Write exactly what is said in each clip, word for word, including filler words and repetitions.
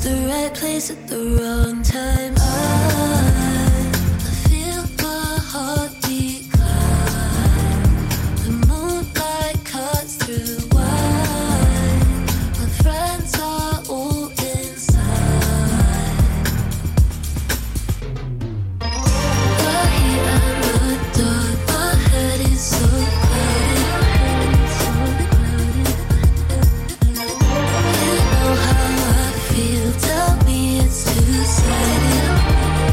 the right place at the wrong time. I, I feel my heartbeat climb. The moonlight cuts through wine. My friends are all inside. The heat and the dark, my head is so clouded. You know how I feel, tell me it's two-sided.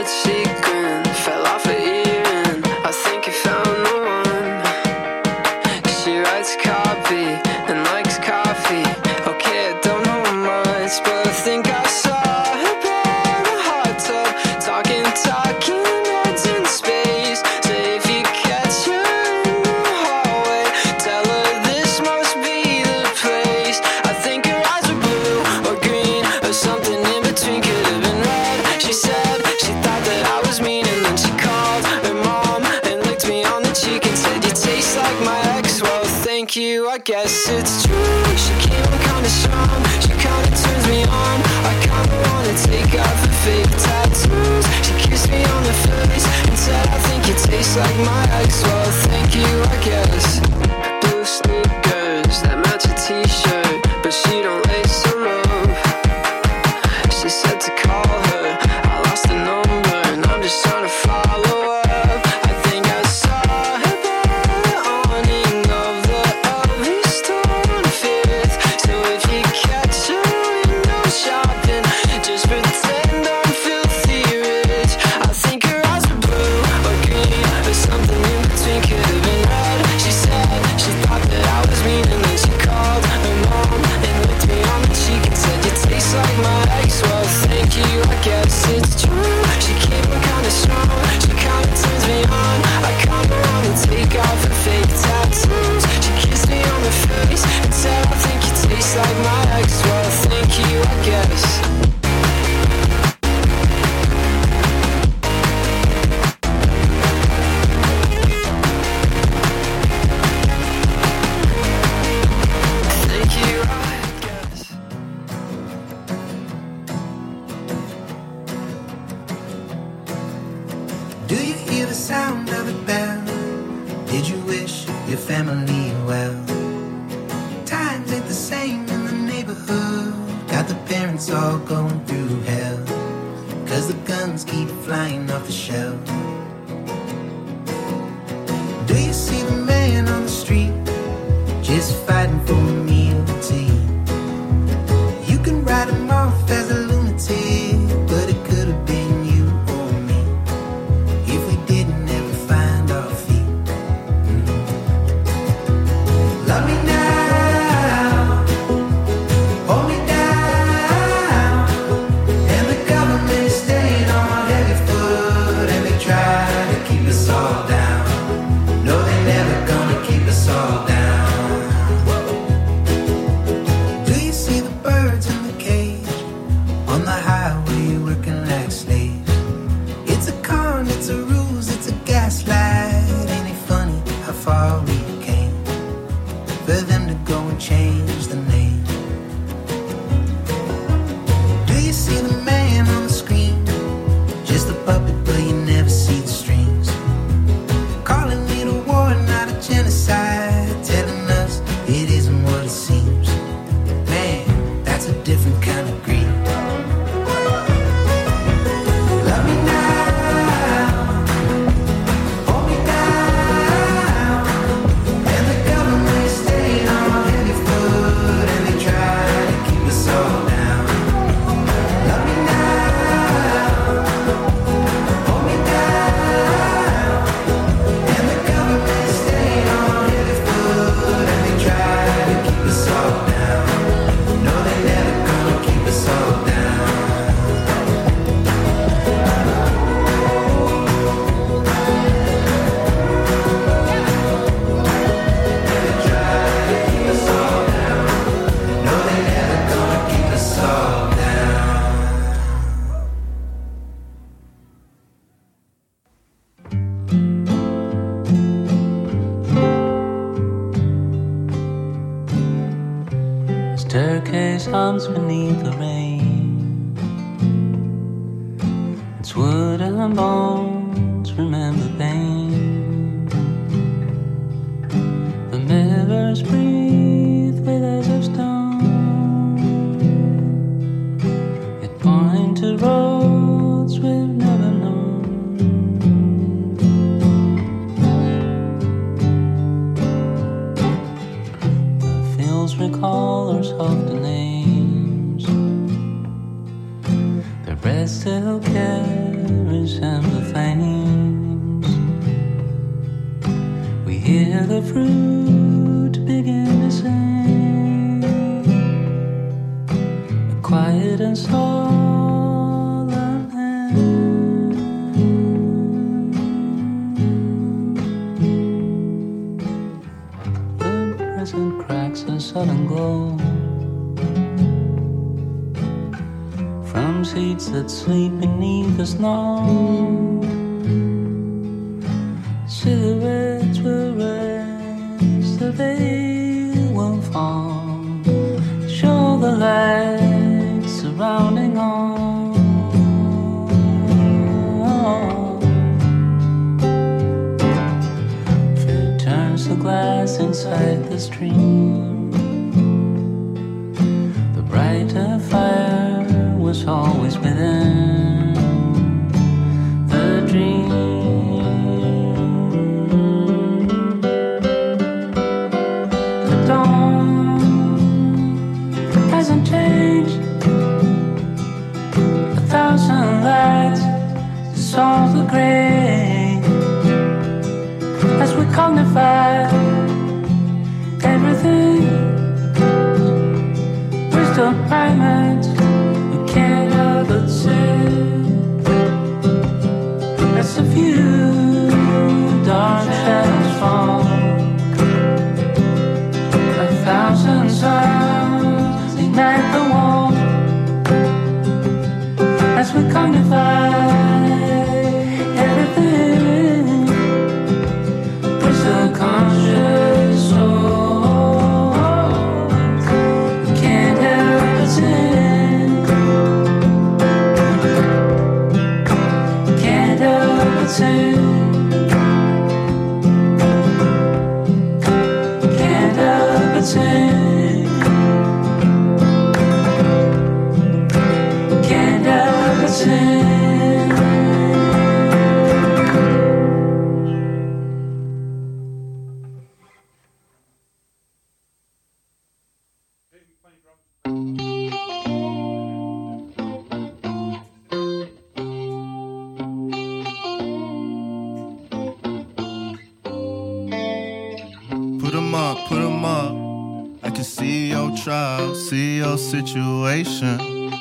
she grinned, fell off her earring. I think you found the one. She writes copy and likes coffee. Okay, I don't know much, but I think I saw her by the hot tub, talking, talking heads in space. Say if you catch her in the hallway, tell her this must be the place. I think her eyes were blue or green or something in between, could have been red. She said she thought that I was mean, and then she called her mom and licked me on the cheek and said, you taste like my ex. Well, thank you, I guess it's true. She came on kinda strong, she kinda turns me on. I kinda wanna take off her fake tattoos. She kissed me on the face and said, I think you taste like my ex. Well, thank you, I guess. Blue sneakers that match a t-shirt, but she don't lace them up. She said to call her, I lost the number and I'm just trying to follow up. I think I saw her by the awning of the Ivy store on Fifth. So if you catch her window shopping, just pretend I'm filthy rich. I think her eyes were blue or green or something in between, could have been red. She said she thought that I was mean, and then she called her mom and licked me on the cheek and said, you taste like my ex. Well, thank you, I guess it's true. She came in kinda strong, she kinda turns me on. I kinda wanna take off her fake tattoos. She kissed me on the face and said, I think you taste like my ex. Well, thank you, I guess. Thank you, I guess. Do you hear the sound of a bell? Did you wish your family well? Times ain't the same in the neighborhood. Got the parents all going through hell, 'cause the guns keep flying off the shelf. Do you see the man on the street, just fighting for a meal to eat? You can write him off as a lunatic, but it could have been you or me if we didn't ever find our feet. Mm. Love me now, hold me down, and the government is staying on our heavy foot, and they try to keep us all down. No, they're never gonna keep us all down. Do you see the birds in the cage on the highway working like slaves? It's a con, it's a ruse, it's a gaslight. Ain't it funny how far we came for them to go and change the name? Do you see the man on the screen, just a puppet but you never see the strings? Calling it a war, not a genocide, telling us it isn't what it seems. Man, that's a different kind of greed. Love me now, hold me down, and the government is staying on our heavy foot, and they try to keep us all down. Love me now, hold me down, and the government is staying on our heavy foot, and they try to keep us all down. No, they never gonna keep us all down. They try to keep us all down. No, they never gonna keep us all down. Staircase hums beneath the rain. It's wood and bones, remember pain. The mirrors breathe with eyes of stone. It point to roads we've never known. The fields recall our softer names. They're breath still carries amber flames. We hear the fruit begin to sing, a quiet and solemn hymn. The present cracks a sudden glow from seeds that sleep beneath the snow. Silhouettes will raise, the veil will fall, show the light surrounding all. Fear turns the glass inside the stream. The brighter fire was always within the dream. The dawn hasn't changed. A thousand lights dissolve the gray as we cognify everything. Wisdom primates. Can't help but say as a few dark shadows fall, a thousand suns ignite the wall as we cognify everything with the conscious soul. We can't help but say can't help but sing, can't help but sing. See your situation,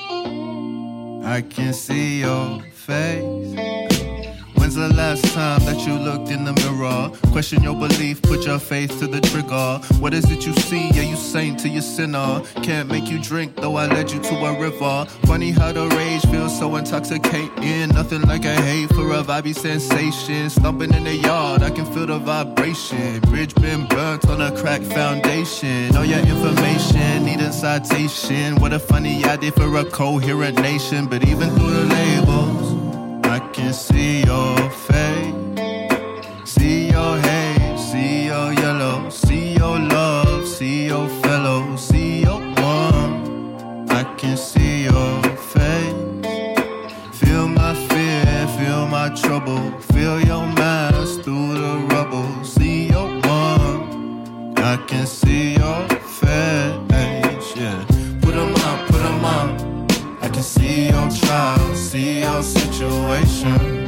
I can see your face. When's the last time that you looked in the mirror? Question your belief, put your faith to the trigger. What is it you see? Yeah, you saint to your sinner. Can't make you drink, though I led you to a river. Funny how the rage feels so intoxicating. Nothing like a hate for a vibey sensation. Stomping in the yard, I can feel the vibration. Bridge been burnt on a cracked foundation. All your information, needing citation. What a funny idea for a coherent nation. But even through the labels, I can see your face, see your hate, see your yellow, see your love, see your fellow, see your one. I can see your face, feel my fear, feel my trouble, feel your mask through the rubble, see your one. I can see your face, yeah. Put 'em up, put 'em up. I can see your trial, see your situation.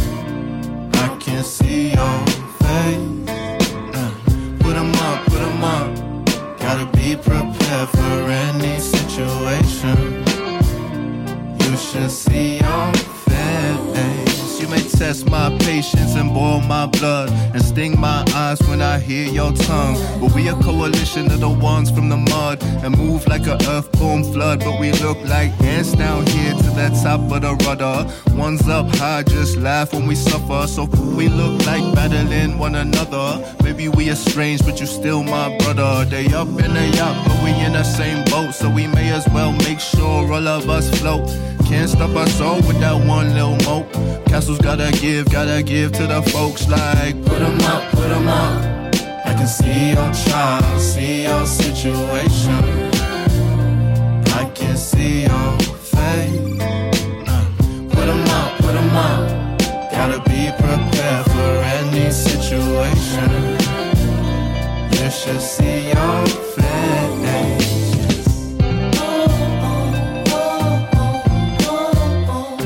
I can see your face. Uh, put 'em up, put 'em up. Gotta be prepared for any situation. You should see your face. You may test my patience and boil my blood and sting my eyes when I hear your tongue. But we a coalition of the ones from the mud and move like a earthborn flood. But we look like ants down here to the top of the rudder. One's up high, just laugh when we suffer. So we look like battling one another. Maybe we estranged, but you still my brother. They up and they up, but we in the same boat. So we may as well make sure all of us float. Can't stop our soul with that one little moat. Castles gotta give, gotta give to the folks like put 'em up, put 'em up. I can see your trial, see your situation. I can see your face. Uh, put 'em up, put 'em up. Gotta be prepared for any situation. You should see your face.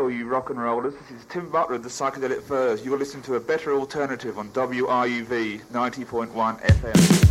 all you rock and rollers. This is Tim Butler of the Psychedelic Furs. You're listening to a better alternative on W R U V ninety point one F M.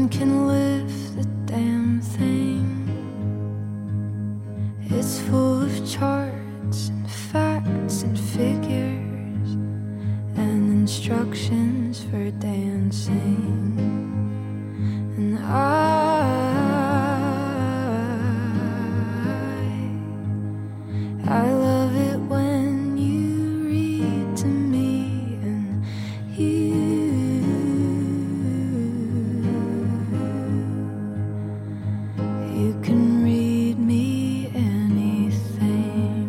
one can lift the damn thing. It's full of charts and facts and figures and instructions for dancing. And I, I love it when you read to me and you, you can read me anything.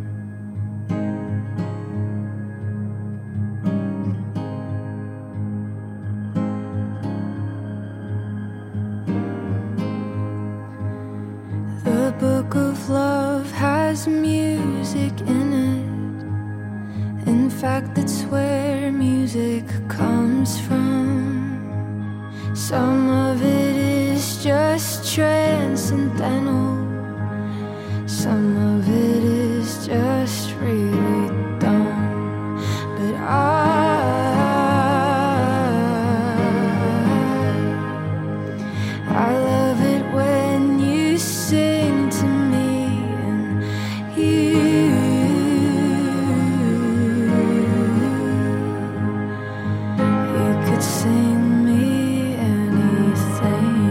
The book of love has music in it. In fact, that's where music comes from. Some of it is just transcendental. Some of it is just really dumb. But I, I love it when you sing to me and you, you could sing me anything.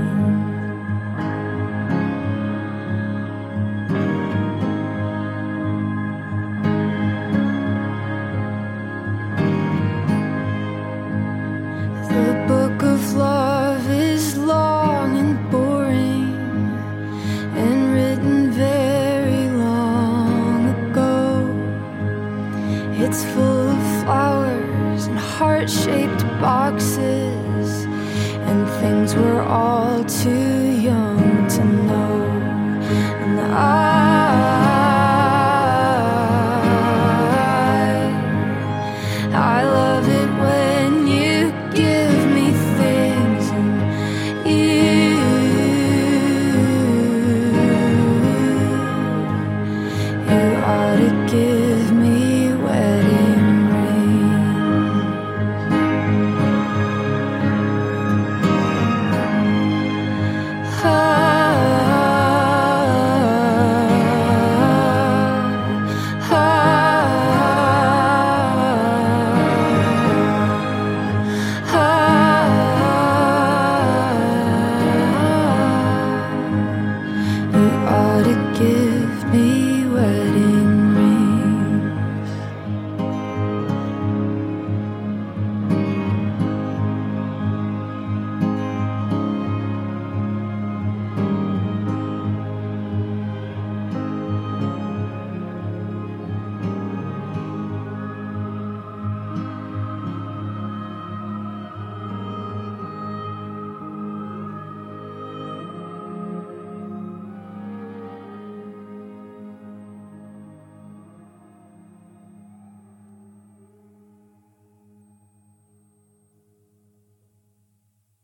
The book of love is long and boring and written very long ago. It's full of flowers and heart-shaped boxes and things we're all too young